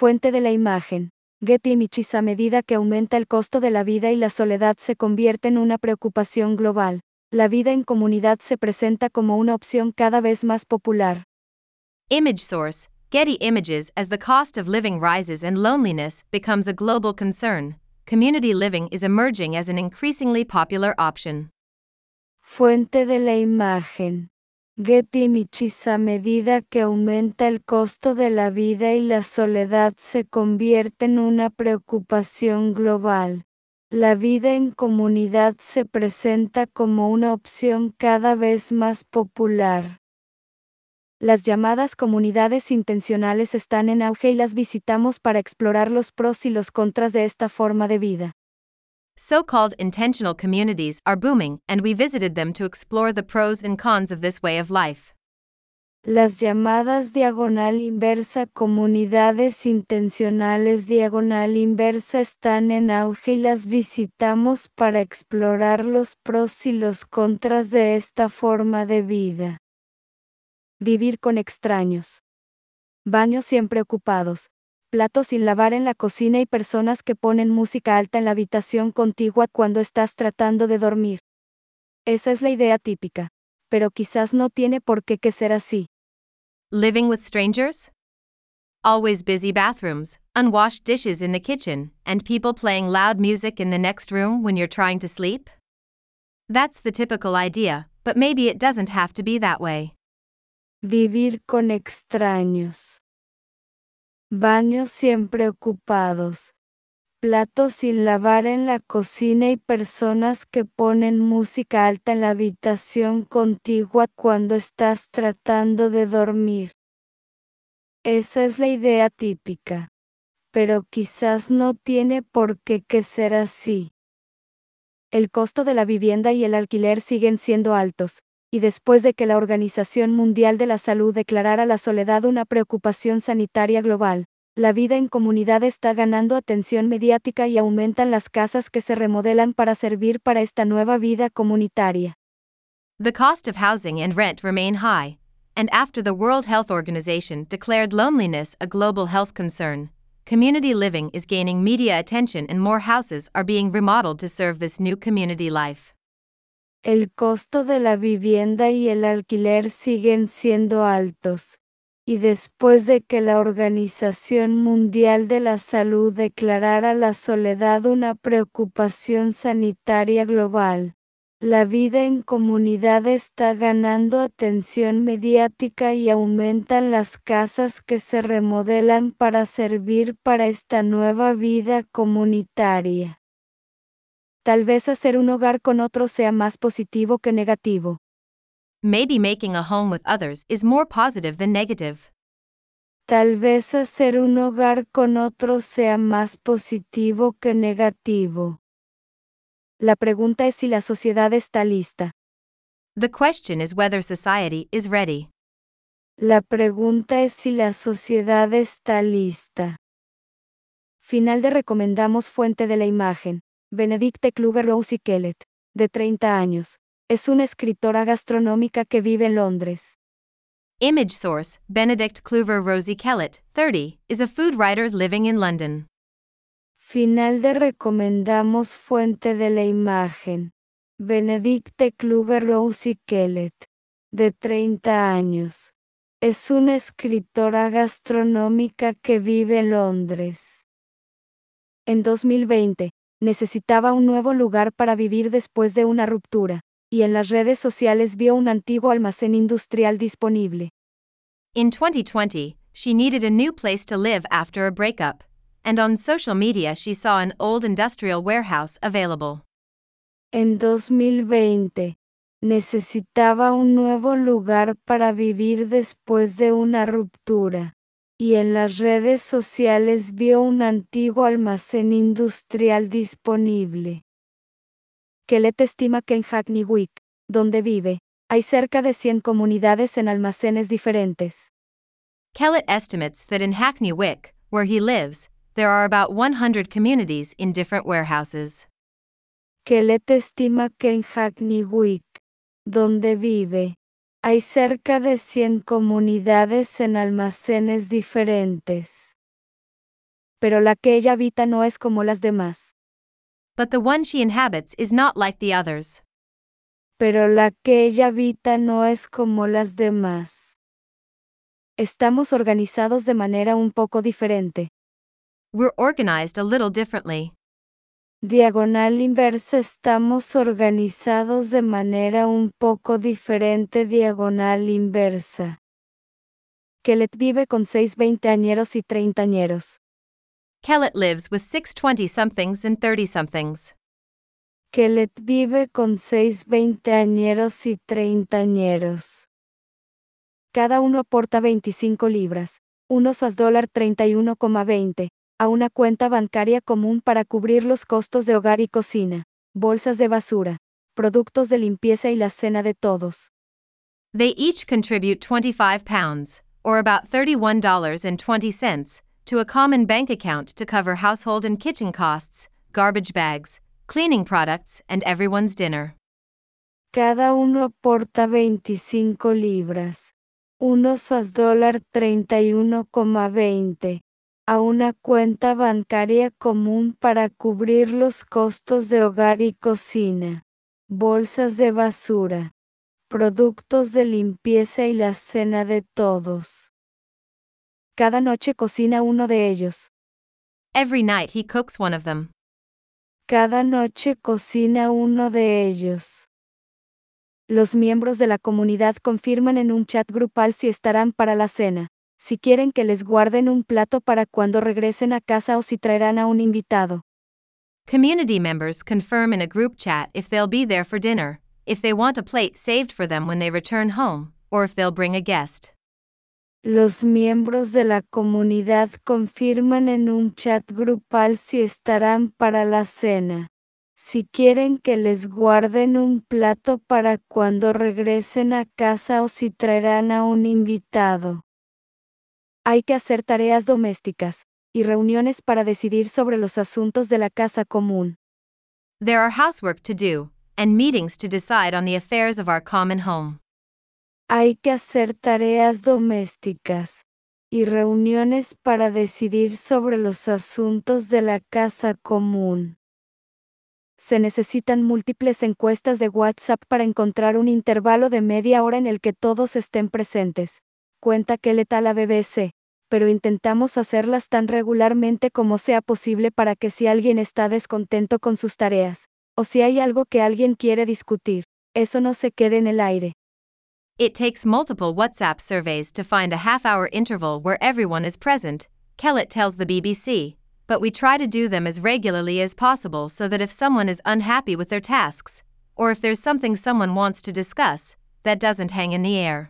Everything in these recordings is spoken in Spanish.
Fuente de la imagen. Getty Images. A medida que aumenta el costo de la vida y la soledad se convierte en una preocupación global, la vida en comunidad se presenta como una opción cada vez más popular. Image source, Getty Images. As the cost of living rises and loneliness becomes a global concern, community living is emerging as an increasingly popular option. Fuente de la imagen. Getty Images. A medida que aumenta el costo de la vida y la soledad se convierte en una preocupación global, la vida en comunidad se presenta como una opción cada vez más popular. Las llamadas comunidades intencionales están en auge y las visitamos para explorar los pros y los contras de esta forma de vida. So-called intentional communities are booming, and we visited them to explore the pros and cons of this way of life. Las llamadas diagonal inversa comunidades intencionales diagonal inversa están en auge y las visitamos para explorar los pros y los contras de esta forma de vida. Vivir con extraños. Baños siempre ocupados, platos sin lavar en la cocina y personas que ponen música alta en la habitación contigua cuando estás tratando de dormir. Esa es la idea típica, pero quizás no tiene por qué ser así. Living with strangers? Always busy bathrooms, unwashed dishes in the kitchen, and people playing loud music in the next room when you're trying to sleep? That's the typical idea, but maybe it doesn't have to be that way. Vivir con extraños. Baños siempre ocupados, platos sin lavar en la cocina y personas que ponen música alta en la habitación contigua cuando estás tratando de dormir. Esa es la idea típica, pero quizás no tiene por qué ser así. El costo de la vivienda y el alquiler siguen siendo altos, y después de que la Organización Mundial de la Salud declarara la soledad una preocupación sanitaria global, la vida en comunidad está ganando atención mediática y aumentan las casas que se remodelan para servir para esta nueva vida comunitaria. The cost of housing and rent remain high, and after the World Health Organization declared loneliness a global health concern, community living is gaining media attention and more houses are being remodeled to serve this new community life. El costo de la vivienda y el alquiler siguen siendo altos, y después de que la Organización Mundial de la Salud declarara la soledad una preocupación sanitaria global, la vida en comunidad está ganando atención mediática y aumentan las casas que se remodelan para servir para esta nueva vida comunitaria. Tal vez hacer un hogar con otros sea más positivo que negativo. Maybe making a home with others is more positive than negative. Tal vez hacer un hogar con otros sea más positivo que negativo. La pregunta es si la sociedad está lista. The question is whether society is ready. La pregunta es si la sociedad está lista. Final de recomendamos fuente de la imagen. Benedicte Kluwer-Rosy Kellett, de 30 años. Es una escritora gastronómica que vive en Londres. Image source, Benedict Kluwer-Rosy Kellett, 30, is a food writer living in London. Final de recomendamos fuente de la imagen. Benedicte Kluwer-Rosy Kellett, de 30 años. Es una escritora gastronómica que vive en Londres. En 2020, necesitaba un nuevo lugar para vivir después de una ruptura, y en las redes sociales vio un antiguo almacén industrial disponible. In 2020, she needed a new place to live after a breakup, and on social media she saw an old industrial warehouse available. En 2020, necesitaba un nuevo lugar para vivir después de una ruptura, y en las redes sociales vio un antiguo almacén industrial disponible. Kellett estima que en Hackney Wick, donde vive, hay cerca de 100 comunidades en almacenes diferentes. Kellett estimates that in Hackney Wick, where he lives, there are about 100 communities in different warehouses. Kellett estima que en Hackney Wick, donde vive, hay cerca de 100 comunidades en almacenes diferentes. pero la que ella habita no es como las demás. But the one she inhabits is not like the others. Pero la que ella habita no es como las demás. Estamos organizados de manera un poco diferente. We're organized a little differently. Diagonal inversa. Estamos organizados de manera un poco diferente. Diagonal inversa. Kellet vive con 6 veinteañeros y 30añeros. Kellett lives with 6 20-somethings and 30-somethings. Kellet vive con 6 veinteañeros y 30añeros. Cada uno aporta 25 libras, unos $31,20, a una cuenta bancaria común para cubrir los costos de hogar y cocina, bolsas de basura, productos de limpieza y la cena de todos. They each contribute 25 pounds, or about $31.20, to a common bank account to cover household and kitchen costs, garbage bags, cleaning products, and everyone's dinner. Cada uno aporta 25 libras, unos $31,20, a una cuenta bancaria común para cubrir los costos de hogar y cocina, bolsas de basura, productos de limpieza y la cena de todos. Cada noche cocina uno de ellos. Every night he cooks one of them. Cada noche cocina uno de ellos. Los miembros de la comunidad confirman en un chat grupal si estarán para la cena, si quieren que les guarden un plato para cuando regresen a casa o si traerán a un invitado. Community members confirm in a group chat if they'll be there for dinner, if they want a plate saved for them when they return home, or if they'll bring a guest. Los miembros de la comunidad confirman en un chat grupal si estarán para la cena, si quieren que les guarden un plato para cuando regresen a casa o si traerán a un invitado. Hay que hacer tareas domésticas y reuniones para decidir sobre los asuntos de la casa común. There are housework to do, and meetings to decide on the affairs of our common home. Hay que hacer tareas domésticas y reuniones para decidir sobre los asuntos de la casa común. Se necesitan múltiples encuestas de WhatsApp para encontrar un intervalo de media hora en el que todos estén presentes, cuenta Kellett a la BBC, pero intentamos hacerlas tan regularmente como sea posible para que si alguien está descontento con sus tareas, o si hay algo que alguien quiere discutir, eso no se quede en el aire. It takes multiple WhatsApp surveys to find a half-hour interval where everyone is present, Kellett tells the BBC, but we try to do them as regularly as possible so that if someone is unhappy with their tasks, or if there's something someone wants to discuss, that doesn't hang in the air.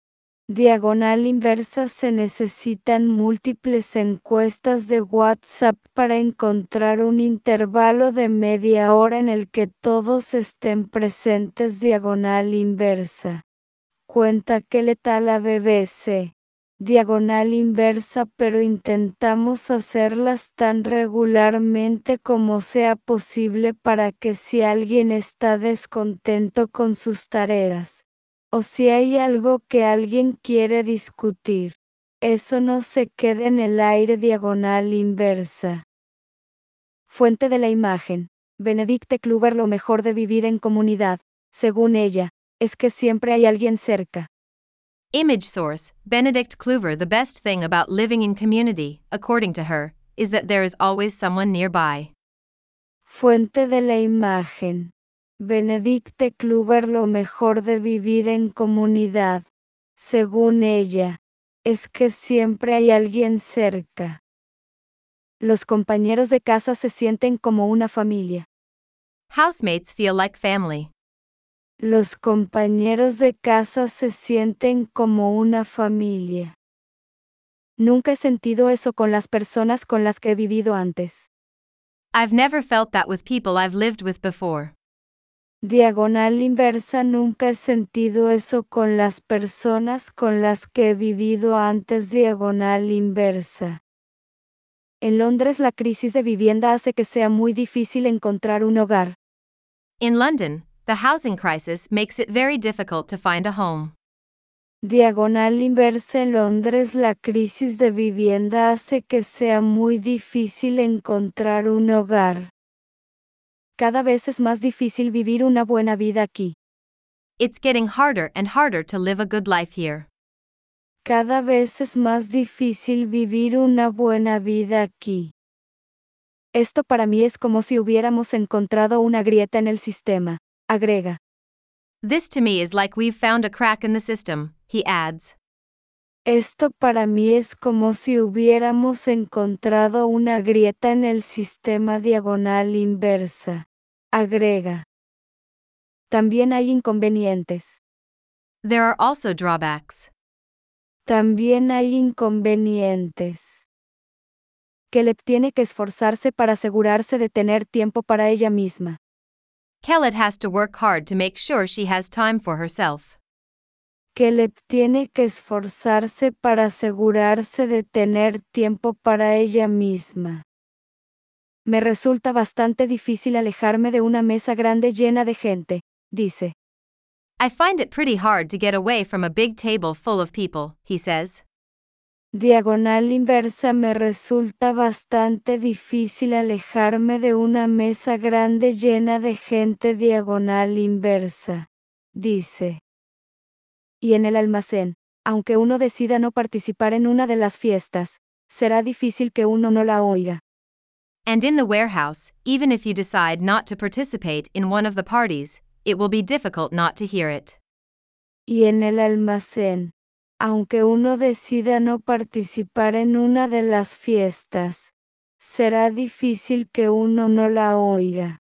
Diagonal inversa. Se necesitan múltiples encuestas de WhatsApp para encontrar un intervalo de media hora en el que todos estén presentes. Diagonal inversa. Cuenta Kellett a la BBC. Diagonal inversa, pero intentamos hacerlas tan regularmente como sea posible para que si alguien está descontento con sus tareas, o si hay algo que alguien quiere discutir, eso no se quede en el aire. Diagonal inversa. Fuente de la imagen. Benedicte Kluwer. Lo mejor de vivir en comunidad, según ella, es que siempre hay alguien cerca. Image source, Benedict Kluwer. The best thing about living in community, according to her, is that there is always someone nearby. Fuente de la imagen. Benedicte Kluwer. Lo mejor de vivir en comunidad, según ella, es que siempre hay alguien cerca. Los compañeros de casa se sienten como una familia. Housemates feel like family. Los compañeros de casa se sienten como una familia. Nunca he sentido eso con las personas con las que he vivido antes. I've never felt that with people I've lived with before. Diagonal inversa. Nunca he sentido eso con las personas con las que he vivido antes. Diagonal inversa. En Londres la crisis de vivienda hace que sea muy difícil encontrar un hogar. In London, the housing crisis makes it very difficult to find a home. Diagonal inversa en Londres. La crisis de vivienda hace que sea muy difícil encontrar un hogar. Cada vez es más difícil vivir una buena vida aquí. It's getting harder and harder to live a good life here. Cada vez es más difícil vivir una buena vida aquí. Esto para mí es como si hubiéramos encontrado una grieta en el sistema, agrega. This to me is like we've found a crack in the system, he adds. Esto para mí es como si hubiéramos encontrado una grieta en el sistema diagonal inversa, agrega. También hay inconvenientes. There are also drawbacks. También hay inconvenientes. Caleb tiene que esforzarse para asegurarse de tener tiempo para ella misma. Kellett has to work hard to make sure she has time for herself. Caleb tiene que esforzarse para asegurarse de tener tiempo para ella misma. Me resulta bastante difícil alejarme de una mesa grande llena de gente, dice. I find it pretty hard to get away from a big table full of people, he says. Diagonal inversa. Me resulta bastante difícil alejarme de una mesa grande llena de gente. Diagonal inversa, dice. Y en el almacén, aunque uno decida no participar en una de las fiestas, será difícil que uno no la oiga. And in the warehouse, even if you decide not to participate in one of the parties, it will be difficult not to hear it. Y en el almacén, aunque uno decida no participar en una de las fiestas, será difícil que uno no la oiga.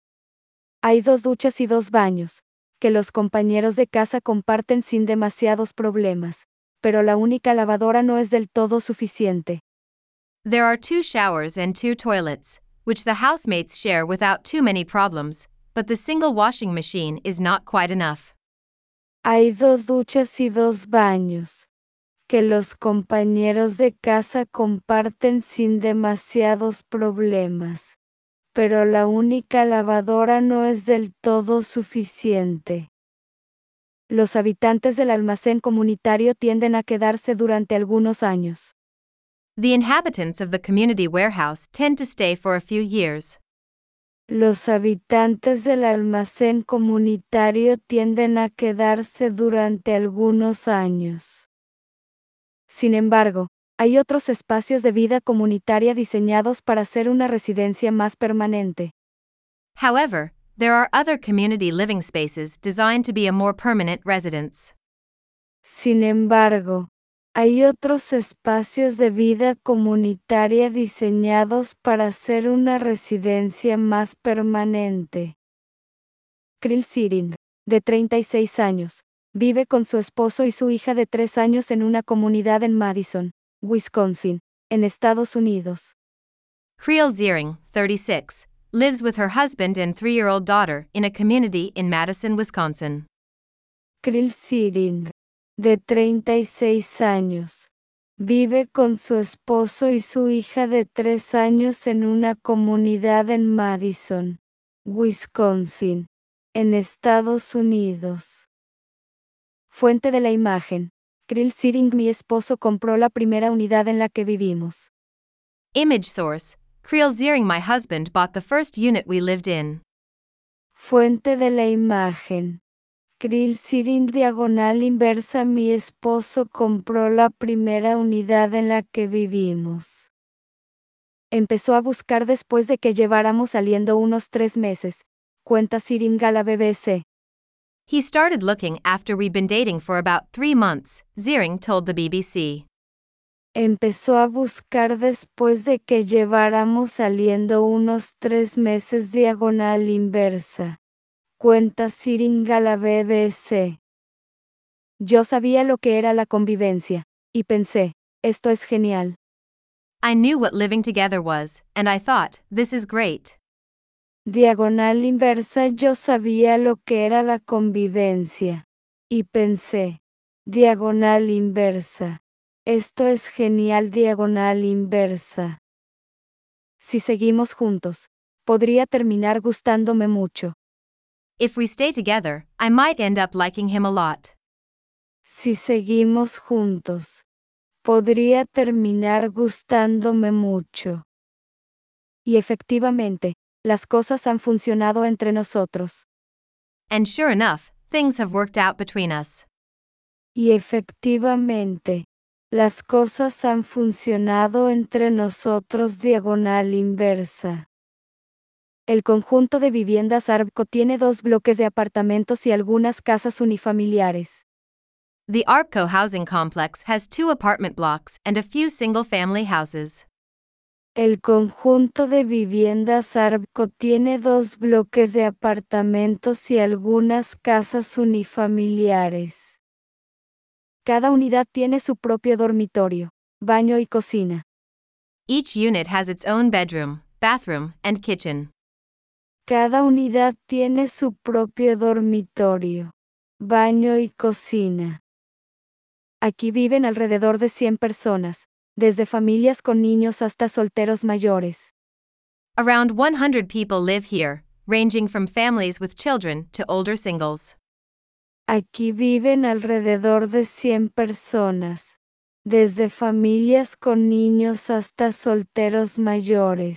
Hay 2 duchas y 2 baños, que los compañeros de casa comparten sin demasiados problemas, pero la única lavadora no es del todo suficiente. There are 2 showers and 2 toilets, which the housemates share without too many problems, but the single washing machine is not quite enough. Hay 2 duchas y 2 baños, que los compañeros de casa comparten sin demasiados problemas, pero la única lavadora no es del todo suficiente. Los habitantes del almacén comunitario tienden a quedarse durante algunos años. The inhabitants of the community warehouse tend to stay for a few years. Los habitantes del almacén comunitario tienden a quedarse durante algunos años. Sin embargo, hay otros espacios de vida comunitaria diseñados para ser una residencia más permanente. However, there are other community living spaces designed to be a more permanent residence. Sin embargo, hay otros espacios de vida comunitaria diseñados para ser una residencia más permanente. Krill Siring, de 36 años, vive con su esposo y su hija de 3 años en una comunidad en Madison, Wisconsin, en Estados Unidos. Creel Ziering, 36, lives with her husband and 3-year-old daughter in a community in Madison, Wisconsin. Krill Siring, de 36 años, vive con su esposo y su hija de 3 años en una comunidad en Madison, Wisconsin, en Estados Unidos. Fuente de la imagen. Krill Siring. Mi esposo compró la primera unidad en la que vivimos. Image source, Creel Ziering. My husband bought the first unit we lived in. Fuente de la imagen. Krill Siring diagonal inversa. Mi esposo compró la primera unidad en la que vivimos. Empezó a buscar después de que lleváramos saliendo unos 3 meses, cuenta Siring a la BBC. He started looking after we'd been dating for about 3 months, Ziering told the BBC. Empezó a buscar después de que lleváramos saliendo unos 3 meses diagonal inversa, cuenta Siring a la BBC. Yo sabía lo que era la convivencia, y pensé, esto es genial. I knew what living together was, and I thought, this is great. Diagonal inversa. Yo sabía lo que era la convivencia, y pensé, diagonal inversa. Esto es genial. Diagonal inversa. Si seguimos juntos, podría terminar gustándome mucho. If we stay together, I might end up liking him a lot. si seguimos juntos, podría terminar gustándome mucho. Y efectivamente, las cosas han funcionado entre nosotros. And sure enough, things have worked out between us. Y efectivamente, las cosas han funcionado entre nosotros diagonal inversa. El conjunto de viviendas Arbco tiene 2 bloques de apartamentos y algunas casas unifamiliares. The Arpco housing complex has 2 apartment blocks and a few single-family houses. El conjunto de viviendas Arbco tiene 2 bloques de apartamentos y algunas casas unifamiliares. Cada unidad tiene su propio dormitorio, baño y cocina. Each unit has its own bedroom, bathroom, and kitchen. Cada unidad tiene su propio dormitorio, baño y cocina. Aquí viven alrededor de 100 personas, desde familias con niños hasta solteros mayores. Around 100 people live here, ranging from families with children to older singles. Aquí viven alrededor de 100 personas, desde familias con niños hasta solteros mayores.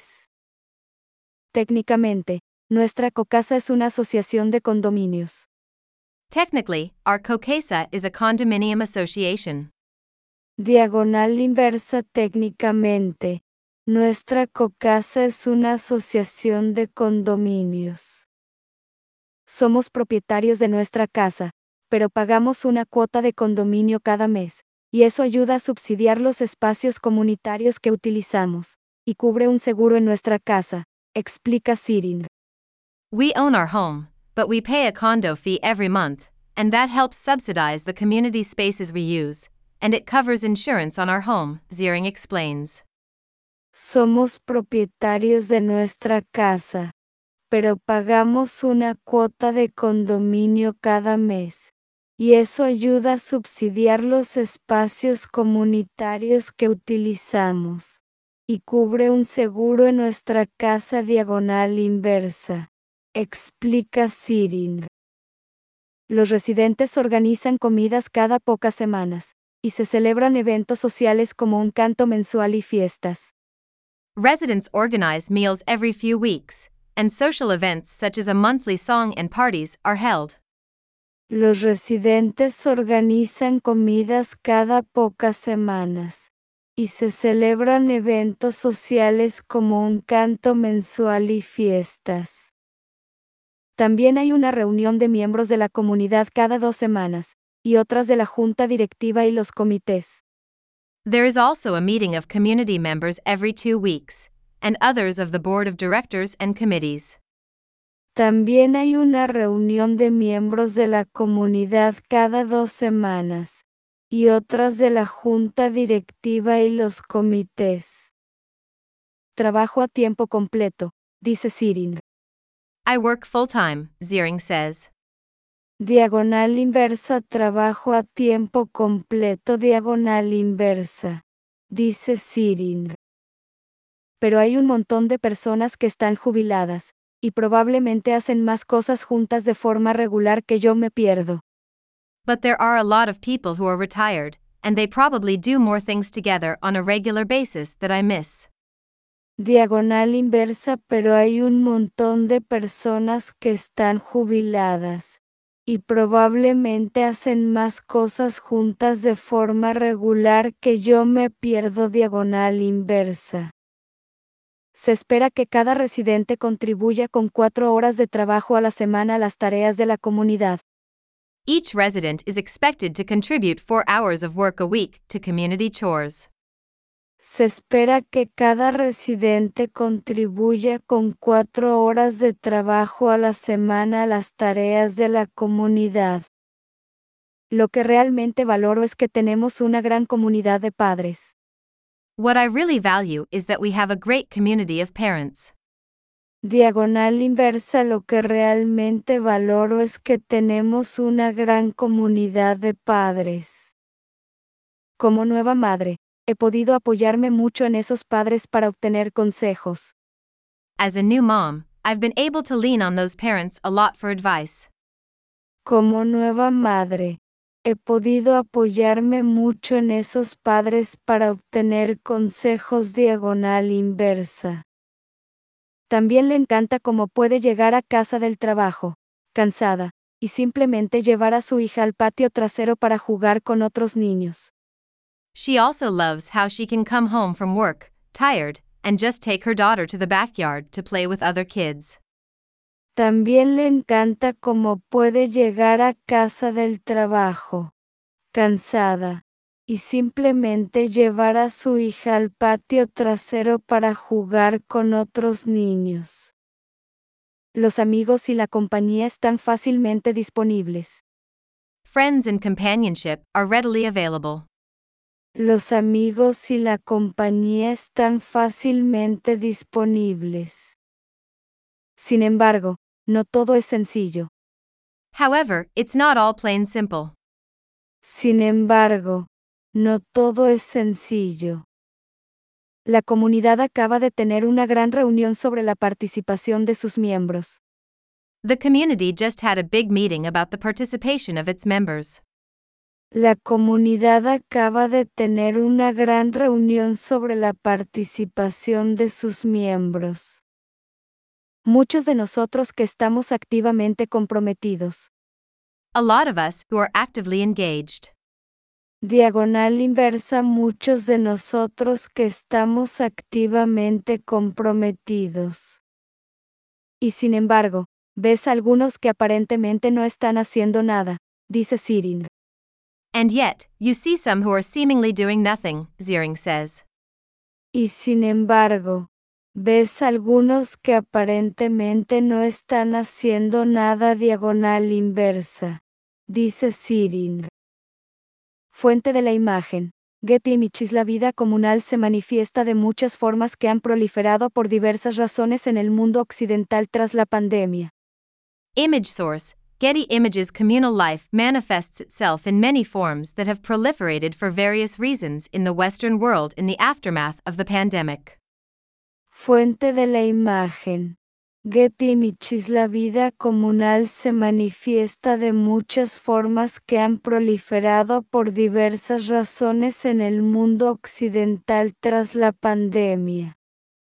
Técnicamente, nuestra cocasa es una asociación de condominios. Technically, our COCASA is a condominium association. Diagonal inversa técnicamente, nuestra cocasa es una asociación de condominios. Somos propietarios de nuestra casa, pero pagamos una cuota de condominio cada mes, y eso ayuda a subsidiar los espacios comunitarios que utilizamos, y cubre un seguro en nuestra casa, explica Sirin. We own our home, but we pay a condo fee every month, and that helps subsidize the community spaces we use, and it covers insurance on our home, Ziering explains. Somos propietarios de nuestra casa, pero pagamos una cuota de condominio cada mes, y eso ayuda a subsidiar los espacios comunitarios que utilizamos, y cubre un seguro en nuestra casa diagonal inversa, explica Sirin. Los residentes organizan comidas cada pocas semanas, y se celebran eventos sociales como un canto mensual y fiestas. Residents organize meals every few weeks, and social events such as a monthly song and parties are held. Los residentes organizan comidas cada pocas semanas, y se celebran eventos sociales como un canto mensual y fiestas. También hay una reunión de miembros de la comunidad cada 2 semanas, y otras de la junta directiva y los comités. There is also a meeting of community members every 2 weeks, and others of the board of directors and committees. También hay una reunión de miembros de la comunidad cada 2 semanas, y otras de la junta directiva y los comités. Trabajo a tiempo completo, dice Sirin. I work full-time, Ziering says. Diagonal inversa trabajo a tiempo completo diagonal inversa, dice Sirin. Pero hay un montón de personas que están jubiladas, y probablemente hacen más cosas juntas de forma regular que yo me pierdo. But there are a lot of people who are retired, and they probably do more things together on a regular basis that I miss. Diagonal inversa, pero hay un montón de personas que están jubiladas, y probablemente hacen más cosas juntas de forma regular que yo me pierdo diagonal inversa. Se espera que cada residente contribuya con 4 horas de trabajo a la semana a las tareas de la comunidad. Each resident is expected to contribute 4 hours of work a week to community chores. Se espera que cada residente contribuya con 4 horas de trabajo a la semana a las tareas de la comunidad. Lo que realmente valoro es que tenemos una gran comunidad de padres. What I really value is that we have a great community of parents. Diagonal inversa, lo que realmente valoro es que tenemos una gran comunidad de padres. Como nueva madre, he podido apoyarme mucho en esos padres para obtener consejos. As a new mom, I've been able to lean on those parents a lot for advice. Como nueva madre, he podido apoyarme mucho en esos padres para obtener consejos diagonal inversa. También le encanta cómo puede llegar a casa del trabajo, cansada, y simplemente llevar a su hija al patio trasero para jugar con otros niños. She also loves how she can come home from work, tired, and just take her daughter to the backyard to play with other kids. También le encanta cómo puede llegar a casa del trabajo, cansada, y simplemente llevar a su hija al patio trasero para jugar con otros niños. Los amigos y la compañía están fácilmente disponibles. Friends and companionship are readily available. Los amigos y la compañía están fácilmente disponibles. Sin embargo, no todo es sencillo. However, it's not all plain simple. Sin embargo, no todo es sencillo. La comunidad acaba de tener una gran reunión sobre la participación de sus miembros. The community just had a big meeting about the participation of its members. La comunidad acaba de tener una gran reunión sobre la participación de sus miembros. Muchos de nosotros que estamos activamente comprometidos. A lot of us who are actively engaged. Diagonal inversa, muchos de nosotros que estamos activamente comprometidos. Y sin embargo, ves algunos que aparentemente no están haciendo nada, dice Ziering. And yet, you see some who are seemingly doing nothing, Ziering says. Y sin embargo, ves algunos que aparentemente no están haciendo nada, diagonal inversa, dice Ziering. Fuente de la imagen. Getty Images. La vida comunal se manifiesta de muchas formas que han proliferado por diversas razones en el mundo occidental tras la pandemia. Image source. Getty Images. Communal life manifests itself in many forms that have proliferated for various reasons in the Western world in the aftermath of the pandemic. Fuente de la imagen. Getty Images. La vida comunal se manifiesta de muchas formas que han proliferado por diversas razones en el mundo occidental tras la pandemia.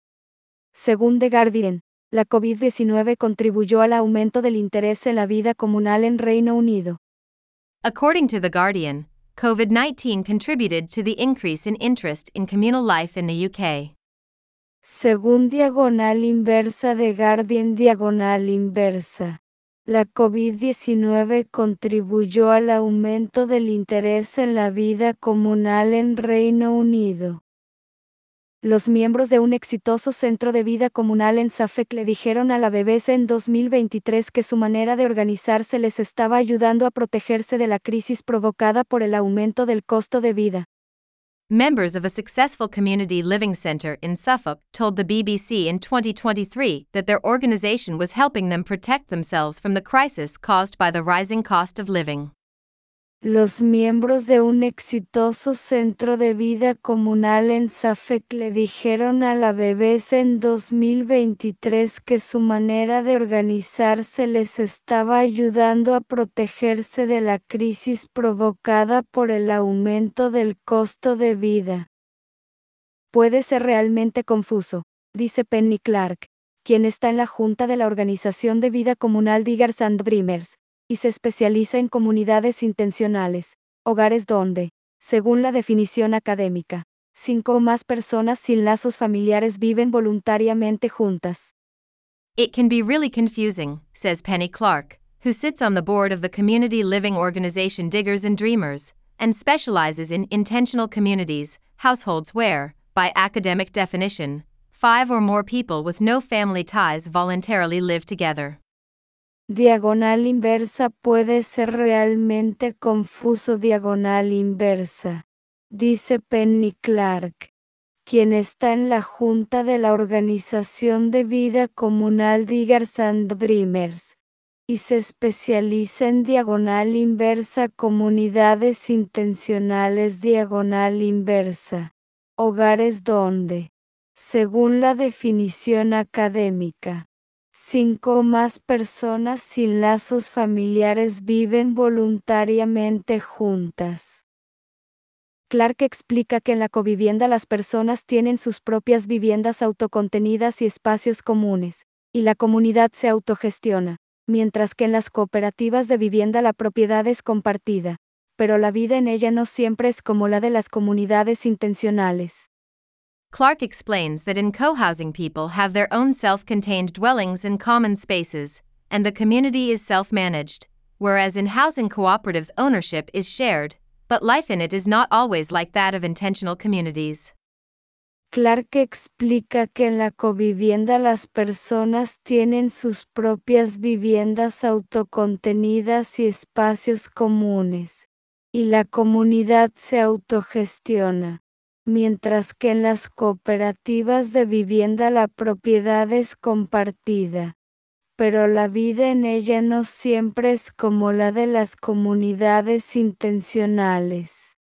Según The Guardian, la COVID-19 contribuyó al aumento del interés en la vida comunal en Reino Unido. According to The Guardian, COVID-19 contributed to the increase in interest in communal life in the UK. Según diagonal inversa de Guardian, diagonal inversa, la COVID-19 contribuyó al aumento del interés en la vida comunal en Reino Unido. Los miembros de un exitoso centro de vida comunal en Suffolk le dijeron a la BBC en 2023 que su manera de organizarse les estaba ayudando a protegerse de la crisis provocada por el aumento del costo de vida. Members of a successful community living center in Suffolk told the BBC in 2023 that their organization was helping them protect themselves from the crisis caused by the rising cost of living. Los miembros de un exitoso centro de vida comunal en Suffolk le dijeron a la BBC en 2023 que su manera de organizarse les estaba ayudando a protegerse de la crisis provocada por el aumento del costo de vida. Puede ser realmente confuso, dice Penny Clark, quien está en la junta de la organización de vida comunal Diggers and Dreamers, y se especializa en comunidades intencionales, hogares donde, según la definición académica, 5 o más personas sin lazos familiares viven voluntariamente juntas. It can be really confusing, says Penny Clark, who sits on the board of the community living organization Diggers and Dreamers, and specializes in intentional communities, households where, by academic definition, 5 or more people with no family ties voluntarily live together. Diagonal inversa puede ser realmente confuso, diagonal inversa, dice Penny Clark, quien está en la junta de la organización de vida comunal Diggers and Dreamers, y se especializa en diagonal inversa comunidades intencionales, diagonal inversa, hogares donde, según la definición académica, 5 o más personas sin lazos familiares viven voluntariamente juntas. Clark explica que en la covivienda las personas tienen sus propias viviendas autocontenidas y espacios comunes, y la comunidad se autogestiona, mientras que en las cooperativas de vivienda la propiedad es compartida, pero la vida en ella no siempre es como la de las comunidades intencionales. Clark explains that in co-housing people have their own self-contained dwellings and common spaces, and the community is self-managed, whereas in housing cooperatives ownership is shared, but life in it is not always like that of intentional communities. Clark explica que en la covivienda las personas tienen sus propias viviendas autocontenidas y espacios comunes, y la comunidad se autogestiona, mientras que en las cooperativas de vivienda la propiedad es compartida, pero la vida en ella no siempre es como la de las comunidades intencionales.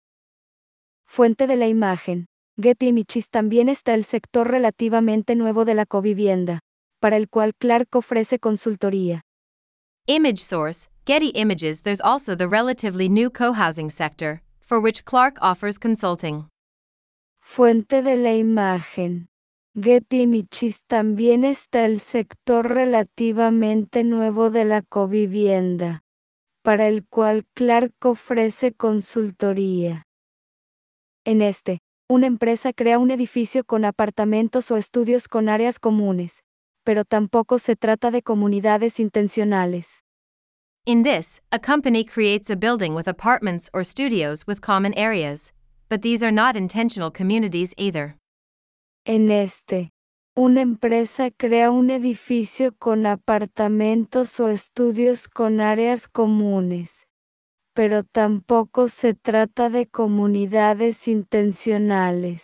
Fuente de la imagen. Getty Images. También está el sector relativamente nuevo de la covivienda, para el cual Clark ofrece consultoría. Image source, Getty Images. There's also the relatively new co-housing sector, for which Clark offers consulting. Fuente de la imagen. Getty Images. También está el sector relativamente nuevo de la covivienda, para el cual Clark ofrece consultoría. En una empresa crea un edificio con apartamentos o estudios con áreas comunes, pero tampoco se trata de comunidades intencionales. In this, a company creates a building with apartments or studios with common areas, but these are not intentional communities either. En una empresa crea un edificio con apartamentos o estudios con áreas comunes, pero tampoco se trata de comunidades intencionales.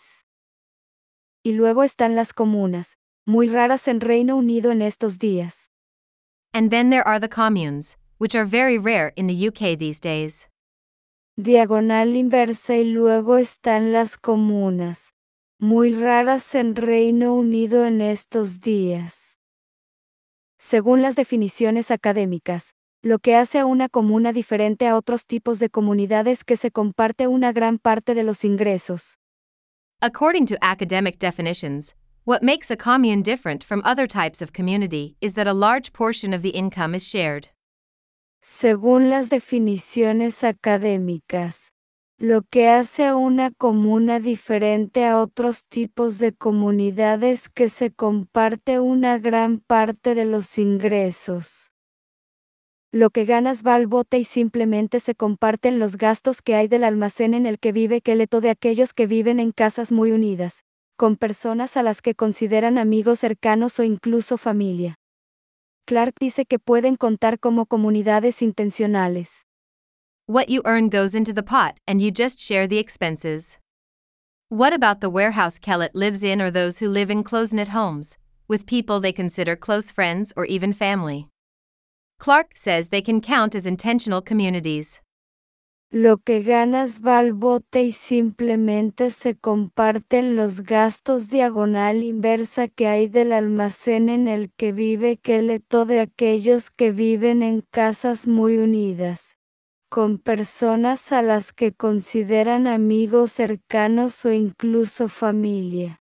Y luego están las comunas, muy raras en Reino Unido en estos días. And then there are the communes, which are very rare in the UK these days. Diagonal inversa. Y luego están las comunas, muy raras en Reino Unido en estos días. Según las definiciones académicas, lo que hace a una comuna diferente a otros tipos de comunidades que se comparte una gran parte de los ingresos. According to academic definitions, what makes a commune different from other types of community is that a large portion of the income is shared. Según las definiciones académicas, lo que hace a una comuna diferente a otros tipos de comunidades que se comparte una gran parte de los ingresos. Lo que ganas va al bote y simplemente se comparten los gastos que hay del almacén en el que vive Keleto de aquellos que viven en casas muy unidas, con personas a las que consideran amigos cercanos o incluso familia. Clark dice que pueden contar como comunidades intencionales. What you earn goes into the pot and you just share the expenses. What about the warehouse Kellett lives in or those who live in close-knit homes, with people they consider close friends or even family? Clark says they can count as intentional communities. Lo que ganas va al bote y simplemente se comparten los gastos diagonal inversa que hay del almacén en el que vive Keleto de aquellos que viven en casas muy unidas, con personas a las que consideran amigos cercanos o incluso familia.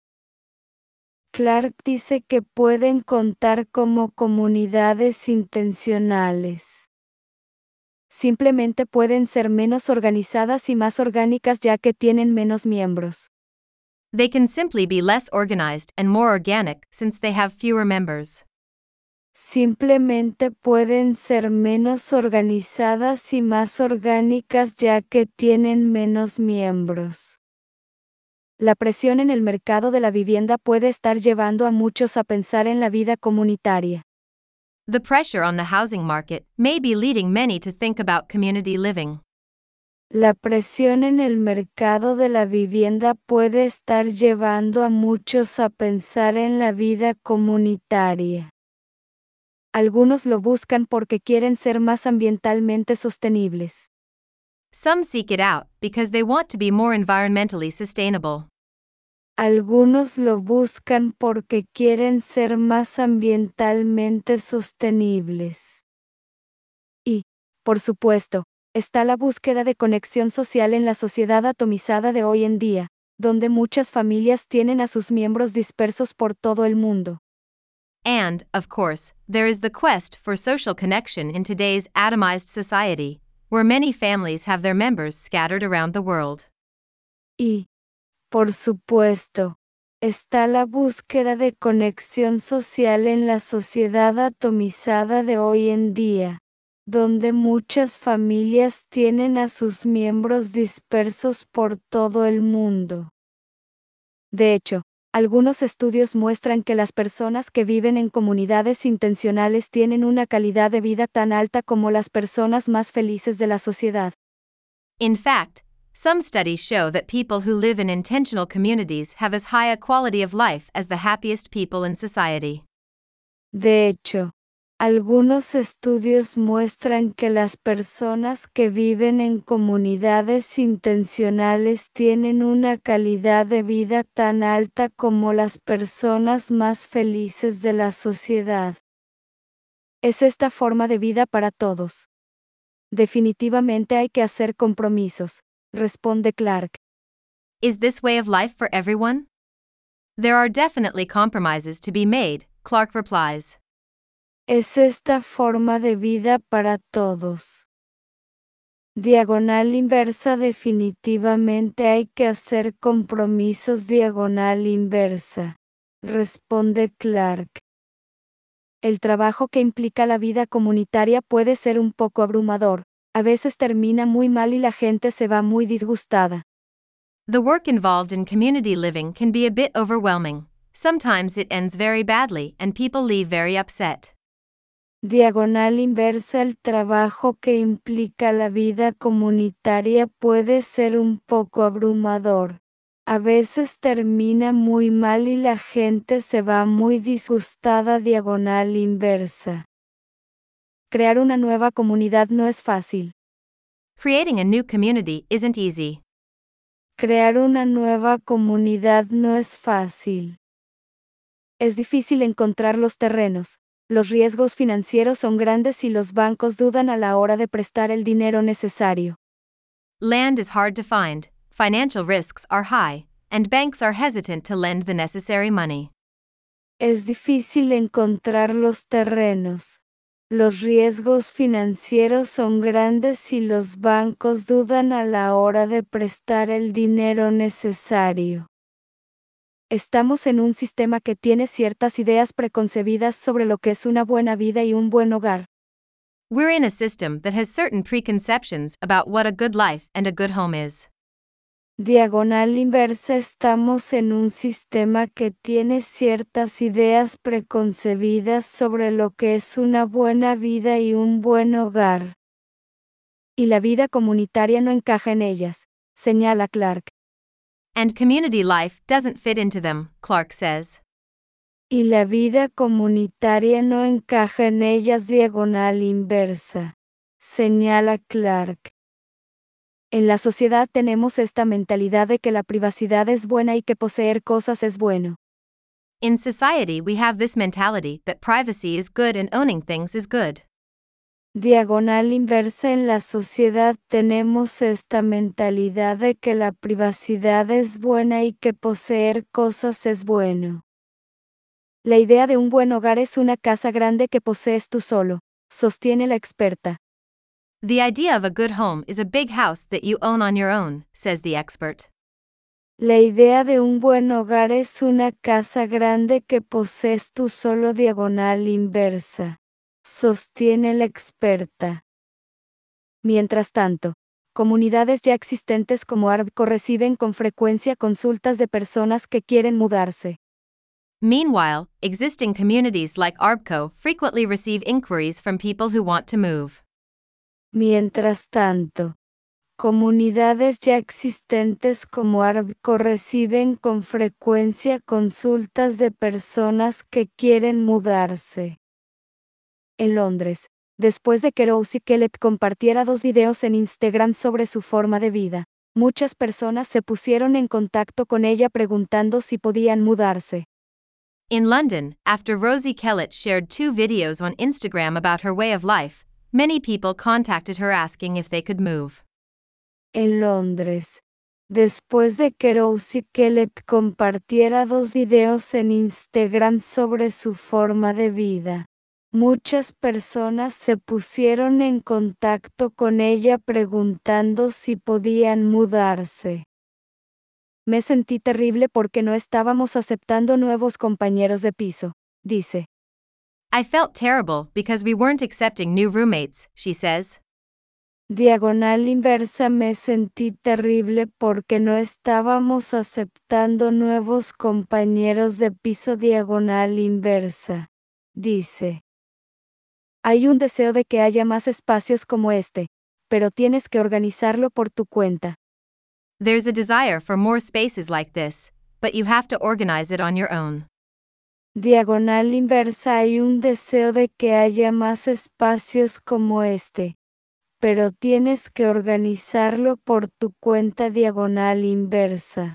Clark dice que pueden contar como comunidades intencionales. Simplemente pueden ser menos organizadas y más orgánicas ya que tienen menos miembros. They can simply be less organized and more organic since they have fewer members. Simplemente pueden ser menos organizadas y más orgánicas ya que tienen menos miembros. La presión en el mercado de la vivienda puede estar llevando a muchos a pensar en la vida comunitaria. The pressure on the housing market may be leading many to think about community living. La presión en el mercado de la vivienda puede estar llevando a muchos a pensar en la vida comunitaria. Algunos lo buscan porque quieren ser más ambientalmente sostenibles. Some seek it out because they want to be more environmentally sustainable. Algunos lo buscan porque quieren ser más ambientalmente sostenibles. Y, por supuesto, está la búsqueda de conexión social en la sociedad atomizada de hoy en día, donde muchas familias tienen a sus miembros dispersos por todo el mundo. And, of course, there is the quest for social connection in today's atomized society, where many families have their members scattered around the world. Y, por supuesto, está la búsqueda de conexión social en la sociedad atomizada de hoy en día, donde muchas familias tienen a sus miembros dispersos por todo el mundo. De hecho, algunos estudios muestran que las personas que viven en comunidades intencionales tienen una calidad de vida tan alta como las personas más felices de la sociedad. In fact, some studies show that people who live in intentional communities have as high a quality of life as the happiest people in society. De hecho, algunos estudios muestran que las personas que viven en comunidades intencionales tienen una calidad de vida tan alta como las personas más felices de la sociedad. ¿Es esta forma de vida para todos? Definitivamente hay que hacer compromisos, responde Clark. Is this way of life for everyone? There are definitely compromises to be made, Clark replies. ¿Es esta forma de vida para todos? Diagonal inversa. Definitivamente hay que hacer compromisos. Diagonal inversa, responde Clark. El trabajo que implica la vida comunitaria puede ser un poco abrumador, a veces termina muy mal y la gente se va muy disgustada. The work involved in community living can be a bit overwhelming. Sometimes it ends very badly and people leave very upset. Diagonal inversa. El trabajo que implica la vida comunitaria puede ser un poco abrumador. A veces termina muy mal y la gente se va muy disgustada. Diagonal inversa. Crear una nueva comunidad no es fácil. Creating a new community isn't easy. Crear una nueva comunidad no es fácil. Es difícil encontrar los terrenos. Los riesgos financieros son grandes y los bancos dudan a la hora de prestar el dinero necesario. Land is hard to find, financial risks are high, and banks are hesitant to lend the necessary money. Es difícil encontrar los terrenos. Los riesgos financieros son grandes y los bancos dudan a la hora de prestar el dinero necesario. Estamos en un sistema que tiene ciertas ideas preconcebidas sobre lo que es una buena vida y un buen hogar. We're in a system that has certain preconceptions about what a good life and a good home is. Diagonal inversa. Estamos en un sistema que tiene ciertas ideas preconcebidas sobre lo que es una buena vida y un buen hogar. Y la vida comunitaria no encaja en ellas, señala Clark. And community life doesn't fit into them, Clark says. Y la vida comunitaria no encaja en ellas. Diagonal inversa, señala Clark. En la sociedad tenemos esta mentalidad de que la privacidad es buena y que poseer cosas es bueno. In society, we have this mentality that privacy is good and owning things is good. Diagonal inversa. En la sociedad tenemos esta mentalidad de que la privacidad es buena y que poseer cosas es bueno. La idea de un buen hogar es una casa grande que posees tú solo, sostiene la experta. The idea of a good home is a big house that you own on your own, says the expert. La idea de un buen hogar es una casa grande que posees tú solo. Diagonal inversa, sostiene la experta. Mientras tanto, comunidades ya existentes como ARBCO reciben con frecuencia consultas de personas que quieren mudarse. Meanwhile, existing communities like ARBCO frequently receive inquiries from people who want to move. Mientras tanto, comunidades ya existentes como ARBCO reciben con frecuencia consultas de personas que quieren mudarse. En Londres, después de que Rosie Kellett compartiera 2 videos en Instagram sobre su forma de vida, Muchas personas se pusieron en contacto con ella preguntando si podían mudarse. In London, after Rosie Kellett shared 2 videos on Instagram about her way of life, many people contacted her asking if they could move. En Londres, después de que Rosie Kellett compartiera 2 videos en Instagram sobre su forma de vida, muchas personas se pusieron en contacto con ella preguntando si podían mudarse. Me sentí terrible porque no estábamos aceptando nuevos compañeros de piso, dice. I felt terrible because we weren't accepting new roommates, she says. Diagonal inversa. Me sentí terrible porque no estábamos aceptando nuevos compañeros de piso. Diagonal inversa, dice. Hay un deseo de que haya más espacios como este, pero tienes que organizarlo por tu cuenta. There's a desire for more spaces like this, but you have to organize it on your own. Diagonal inversa. Hay un deseo de que haya más espacios como este, pero tienes que organizarlo por tu cuenta. Diagonal inversa.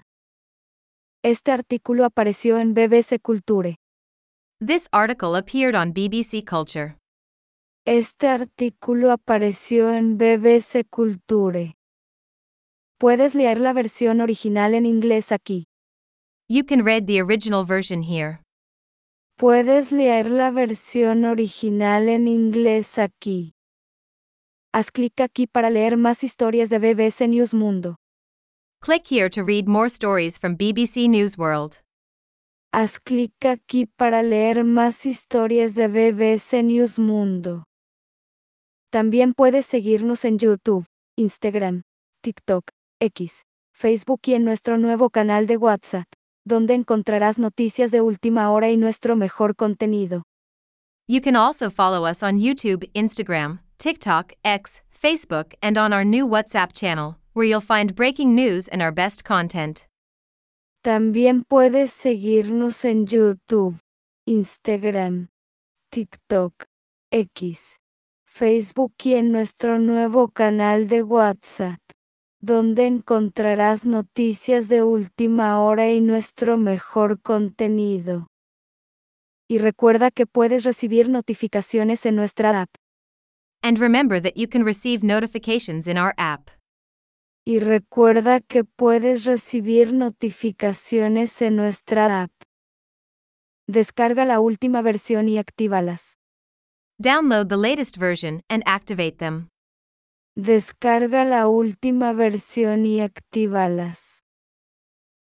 Este artículo apareció en BBC Culture. This article appeared on BBC Culture. Este artículo apareció en BBC Culture. Puedes leer la versión original en inglés aquí. You can read the original version here. Puedes leer la versión original en inglés aquí. Haz clic aquí para leer más historias de BBC News Mundo. Click here to read more stories from BBC News World. Haz clic aquí para leer más historias de BBC News Mundo. También puedes seguirnos en YouTube, Instagram, TikTok, X, Facebook y en nuestro nuevo canal de WhatsApp, donde encontrarás noticias de última hora y nuestro mejor contenido. You can also follow us on YouTube, Instagram, TikTok, X, Facebook, and on our new WhatsApp channel, where you'll find breaking news and our best content. También puedes seguirnos en YouTube, Instagram, TikTok, X, Facebook y en nuestro nuevo canal de WhatsApp, donde encontrarás noticias de última hora y nuestro mejor contenido. Y recuerda que puedes recibir notificaciones en nuestra app. And remember that you can receive notifications in our app. Y recuerda que puedes recibir notificaciones en nuestra app. Descarga la última versión y actívalas. Download the latest version and activate them. Descarga la última versión y actívalas.